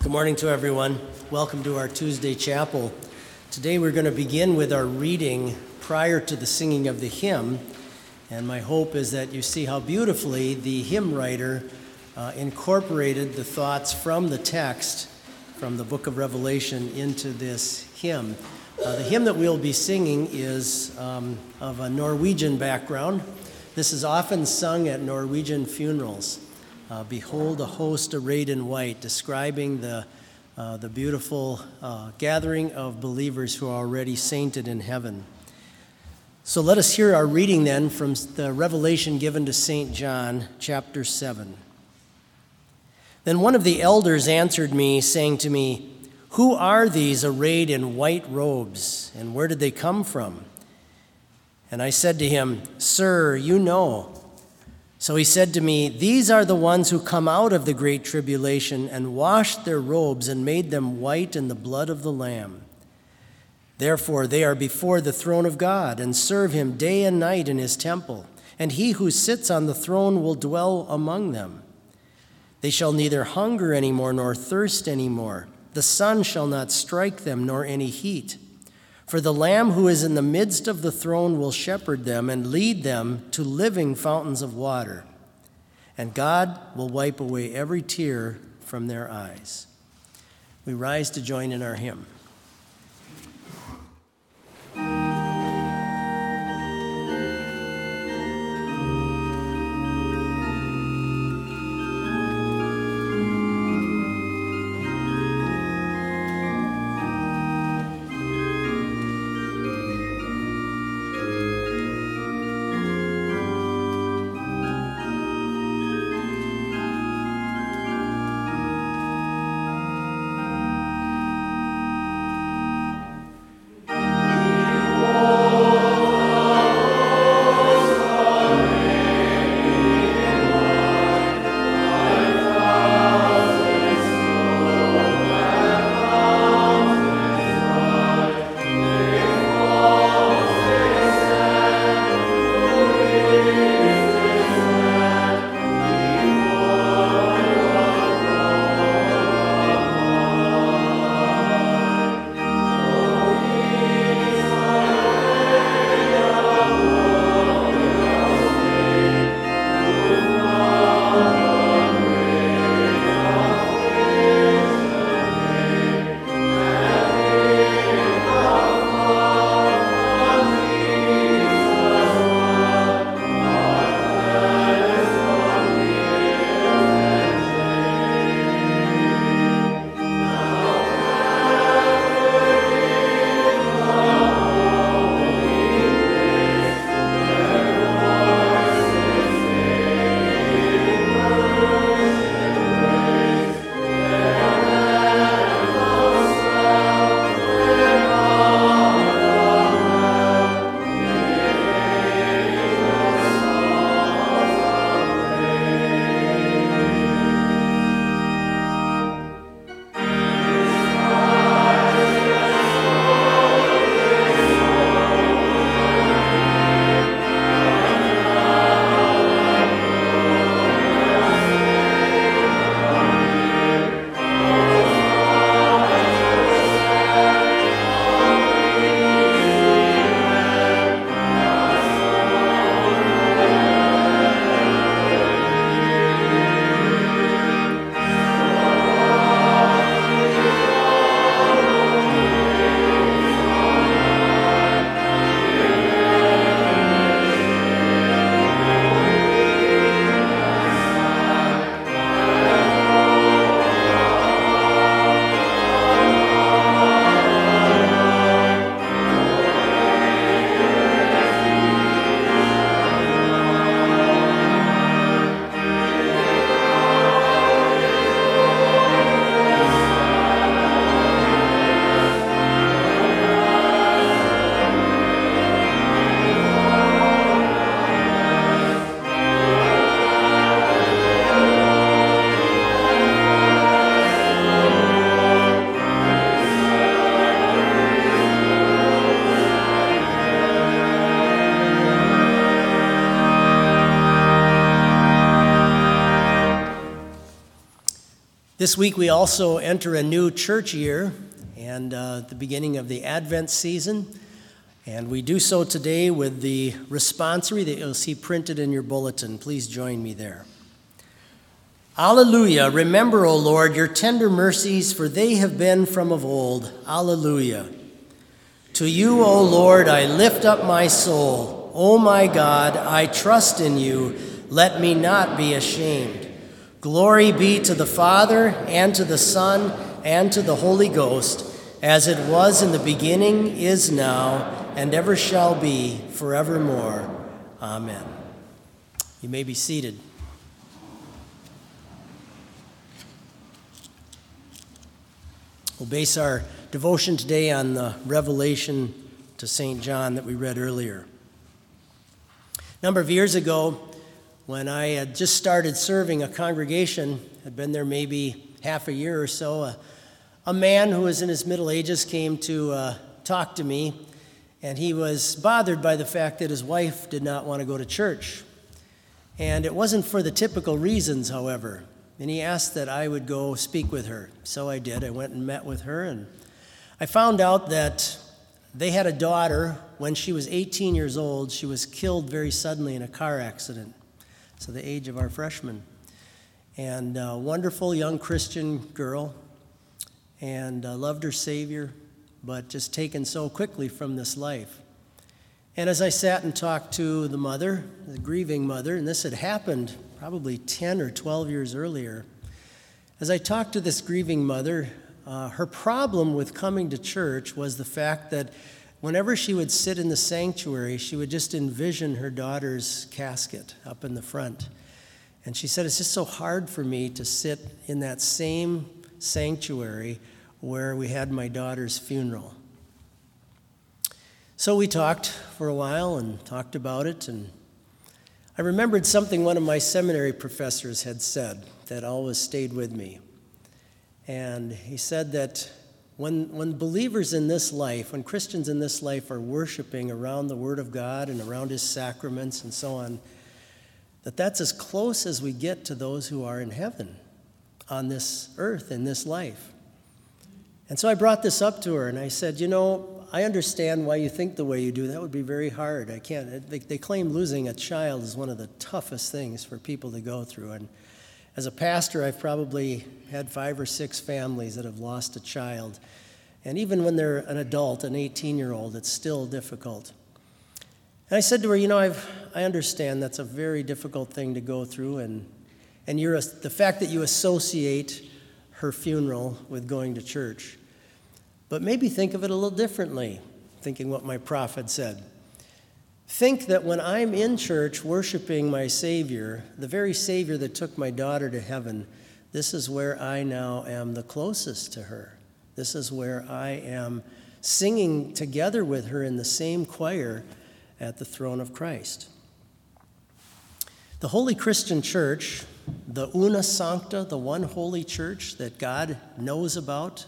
Good morning to everyone. Welcome to our Tuesday chapel. Today we're going to begin with our reading prior to the singing of the hymn, and my hope is that you see how beautifully the hymn writer incorporated the thoughts from the text from the book of Revelation into this hymn. The hymn that we'll be singing is of a Norwegian background. This is often sung at Norwegian funerals. Behold a host arrayed in white, describing the beautiful gathering of believers who are already sainted in heaven. So let us hear our reading then from the revelation given to St. John, chapter 7. Then one of the elders answered me, saying to me, "Who are these arrayed in white robes, and where did they come from?" And I said to him, "Sir, you know." So he said to me, "These are the ones who come out of the great tribulation and washed their robes and made them white in the blood of the Lamb. Therefore they are before the throne of God and serve him day and night in his temple, and he who sits on the throne will dwell among them. They shall neither hunger any more nor thirst any more. The sun shall not strike them nor any heat. For the Lamb who is in the midst of the throne will shepherd them and lead them to living fountains of water. And God will wipe away every tear from their eyes." We rise to join in our hymn. This week we also enter a new church year and the beginning of the Advent season. And we do so today with the responsory that you'll see printed in your bulletin. Please join me there. Alleluia. Remember, O Lord, your tender mercies, for they have been from of old. Alleluia. To you, O Lord, I lift up my soul. O my God, I trust in you. Let me not be ashamed. Glory be to the Father, and to the Son, and to the Holy Ghost, as it was in the beginning, is now, and ever shall be, forevermore. Amen. You may be seated. We'll base our devotion today on the Revelation to St. John that we read earlier. A number of years ago, when I had just started serving a congregation, had been there maybe half a year or so, a man who was in his middle ages came to talk to me, and he was bothered by the fact that his wife did not want to go to church. And it wasn't for the typical reasons, however. And he asked that I would go speak with her. So I did. I went and met with her, and I found out that they had a daughter. When she was 18 years old, she was killed very suddenly in a car accident. So the age of our freshman. And a wonderful young Christian girl, and loved her Savior, but just taken so quickly from this life. And as I sat and talked to the mother, the grieving mother, and this had happened probably 10 or 12 years earlier, as I talked to this grieving mother, her problem with coming to church was the fact that whenever she would sit in the sanctuary, she would just envision her daughter's casket up in the front. And she said, it's just so hard for me to sit in that same sanctuary where we had my daughter's funeral. So we talked for a while and talked about it, and I remembered something one of my seminary professors had said that always stayed with me. And he said that when believers in this life, when Christians in this life are worshiping around the Word of God and around His sacraments and so on, that's as close as we get to those who are in heaven on this earth, in this life. And so I brought this up to her, and I said, I understand why you think the way you do. That would be very hard. I can't. They claim losing a child is one of the toughest things for people to go through. And as a pastor, I've probably had 5 or 6 families that have lost a child. And even when they're an adult, an 18-year-old, it's still difficult. And I said to her, I understand that's a very difficult thing to go through, and the fact that you associate her funeral with going to church. But maybe think of it a little differently, thinking what my prophet said. Think that when I'm in church worshiping my Savior, the very Savior that took my daughter to heaven, this is where I now am the closest to her. This is where I am singing together with her in the same choir at the throne of Christ. The Holy Christian Church, the Una Sancta, the one holy church that God knows about,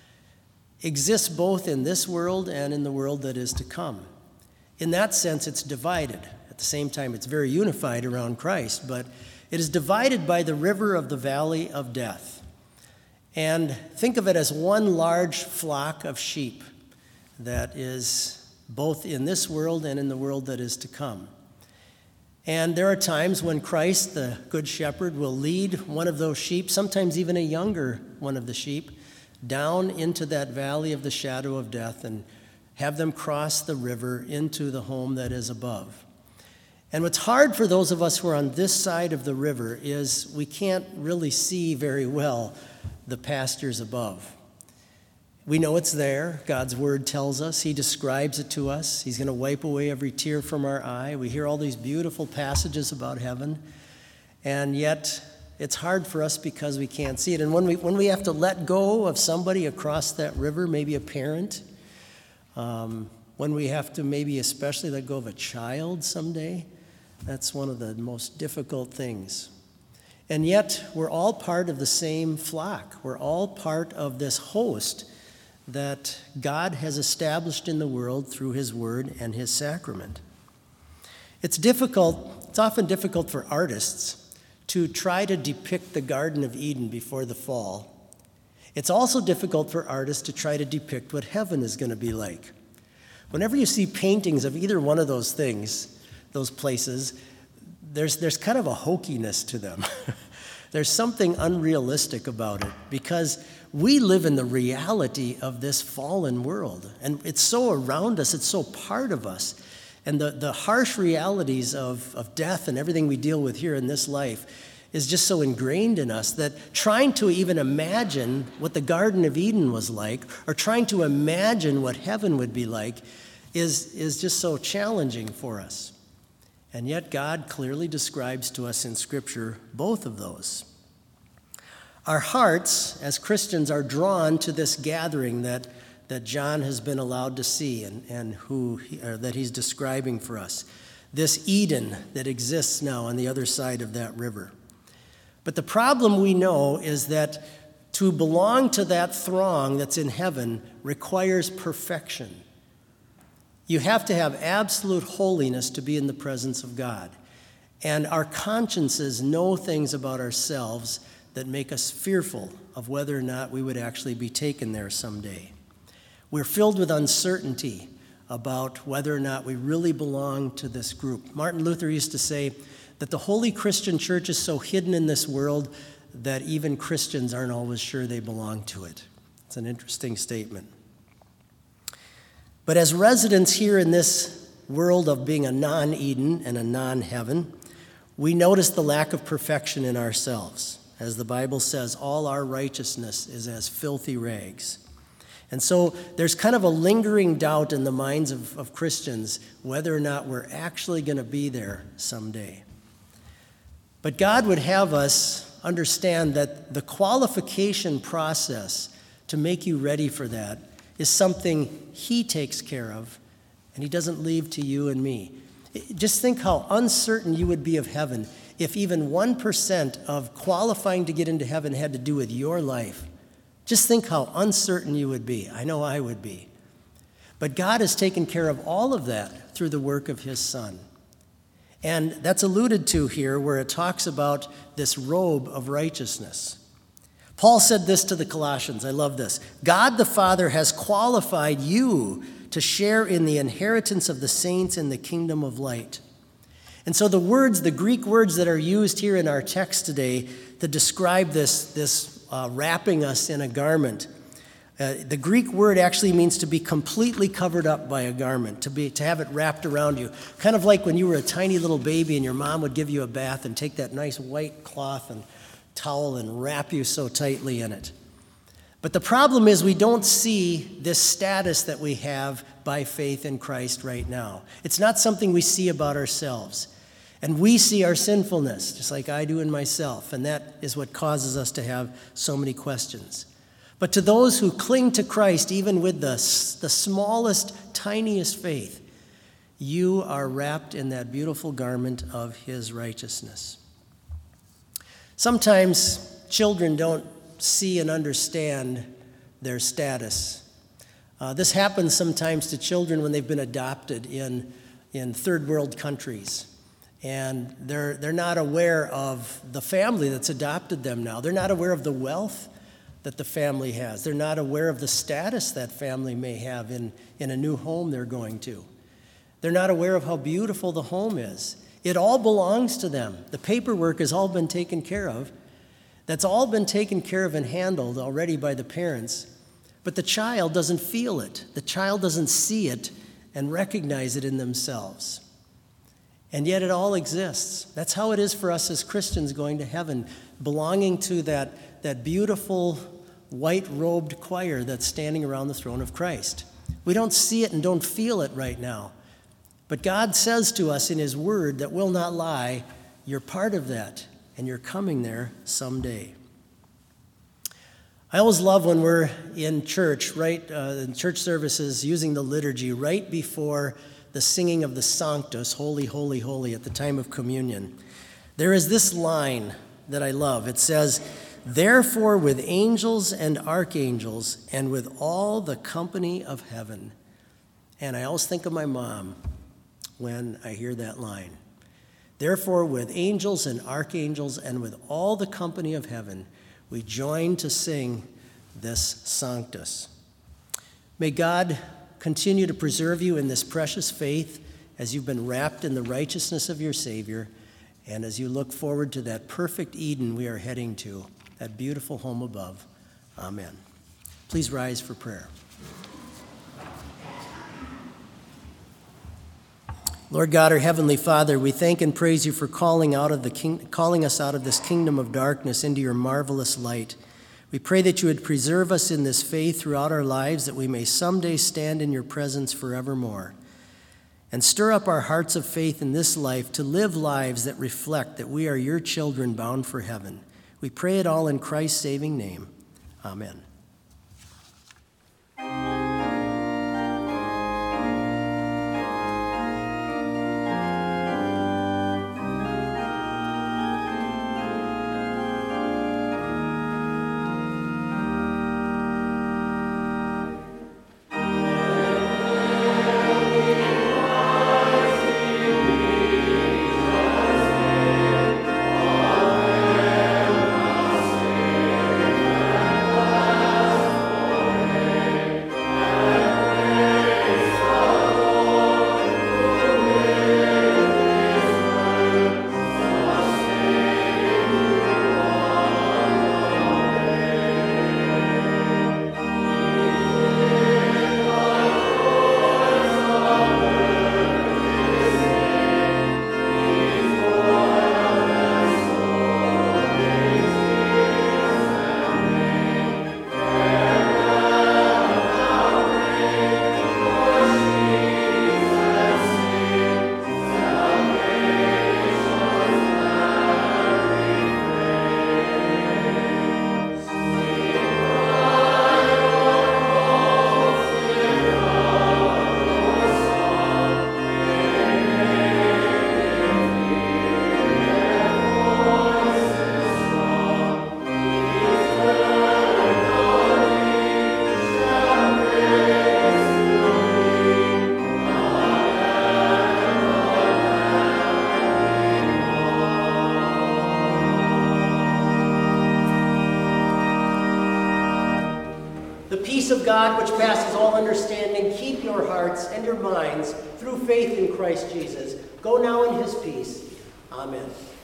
exists both in this world and in the world that is to come. In that sense, it's divided. At the same time, it's very unified around Christ, but it is divided by the river of the valley of death. And think of it as one large flock of sheep that is both in this world and in the world that is to come. And there are times when Christ, the Good Shepherd, will lead one of those sheep, sometimes even a younger one of the sheep, down into that valley of the shadow of death and have them cross the river into the home that is above. And what's hard for those of us who are on this side of the river is we can't really see very well the pastures above. We know it's there. God's word tells us. He describes it to us. He's going to wipe away every tear from our eye. We hear all these beautiful passages about heaven, and yet it's hard for us because we can't see it. And when we have to let go of somebody across that river, maybe a parent, when we have to maybe especially let go of a child someday, that's one of the most difficult things. And yet, we're all part of the same flock. We're all part of this host that God has established in the world through His Word and His sacrament. It's often difficult for artists to try to depict the Garden of Eden before the fall, it's also difficult for artists to try to depict what heaven is going to be like. Whenever you see paintings of either one of those things, those places, there's kind of a hokiness to them. There's something unrealistic about it because we live in the reality of this fallen world. And it's so around us, it's so part of us. And the harsh realities of death and everything we deal with here in this life is just so ingrained in us that trying to even imagine what the Garden of Eden was like or trying to imagine what heaven would be like is just so challenging for us. And yet God clearly describes to us in Scripture both of those. Our hearts as Christians are drawn to this gathering that John has been allowed to see and that he's describing for us. This Eden that exists now on the other side of that river. But the problem we know is that to belong to that throng that's in heaven requires perfection. You have to have absolute holiness to be in the presence of God. And our consciences know things about ourselves that make us fearful of whether or not we would actually be taken there someday. We're filled with uncertainty about whether or not we really belong to this group. Martin Luther used to say that the holy Christian church is so hidden in this world that even Christians aren't always sure they belong to it. It's an interesting statement. But as residents here in this world of being a non-Eden and a non-heaven, we notice the lack of perfection in ourselves. As the Bible says, all our righteousness is as filthy rags. And so there's kind of a lingering doubt in the minds of Christians whether or not we're actually going to be there someday. But God would have us understand that the qualification process to make you ready for that is something He takes care of, and He doesn't leave to you and me. Just think how uncertain you would be of heaven if even 1% of qualifying to get into heaven had to do with your life. Just think how uncertain you would be. I know I would be. But God has taken care of all of that through the work of His Son. And that's alluded to here where it talks about this robe of righteousness. Paul said this to the Colossians. I love this. God the Father has qualified you to share in the inheritance of the saints in the kingdom of light. And so the Greek words that are used here in our text today to describe this wrapping us in a garment, the Greek word actually means to be completely covered up by a garment, to have it wrapped around you. Kind of like when you were a tiny little baby and your mom would give you a bath and take that nice white cloth and towel and wrap you so tightly in it. But the problem is we don't see this status that we have by faith in Christ right now. It's not something we see about ourselves. And we see our sinfulness, just like I do in myself, and that is what causes us to have so many questions. But to those who cling to Christ, even with the smallest, tiniest faith, you are wrapped in that beautiful garment of His righteousness. Sometimes children don't see and understand their status. This happens sometimes to children when they've been adopted in third world countries. And they're not aware of the family that's adopted them now. They're not aware of the wealth that the family has. They're not aware of the status that family may have in a new home they're going to. They're not aware of how beautiful the home is. It all belongs to them. The paperwork has all been taken care of. That's all been taken care of and handled already by the parents. But the child doesn't feel it. The child doesn't see it and recognize it in themselves. And yet it all exists. That's how it is for us as Christians going to heaven, belonging to that beautiful white-robed choir that's standing around the throne of Christ. We don't see it and don't feel it right now. But God says to us in His Word that will not lie, you're part of that, and you're coming there someday. I always love when we're in church, in church services, using the liturgy right before the singing of the Sanctus, Holy, Holy, Holy, at the time of communion. There is this line that I love. It says, "Therefore with angels and archangels and with all the company of heaven." And I always think of my mom when I hear that line. Therefore, with angels and archangels and with all the company of heaven, we join to sing this Sanctus. May God continue to preserve you in this precious faith as you've been wrapped in the righteousness of your Savior, and as you look forward to that perfect Eden we are heading to, that beautiful home above. Amen. Please rise for prayer. Lord God, our Heavenly Father, we thank and praise you for calling us out of this kingdom of darkness into your marvelous light. We pray that you would preserve us in this faith throughout our lives, that we may someday stand in your presence forevermore. And stir up our hearts of faith in this life to live lives that reflect that we are your children bound for heaven. We pray it all in Christ's saving name. Amen. Of God, which passes all understanding, keep your hearts and your minds through faith in Christ Jesus. Go now in his peace. Amen.